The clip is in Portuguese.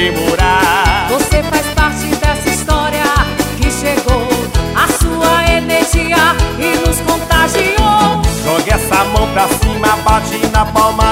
comemorar. Você faz parte dessa história que chegou, a sua energia e nos contagiou. Jogue essa mão pra cima, bate na palma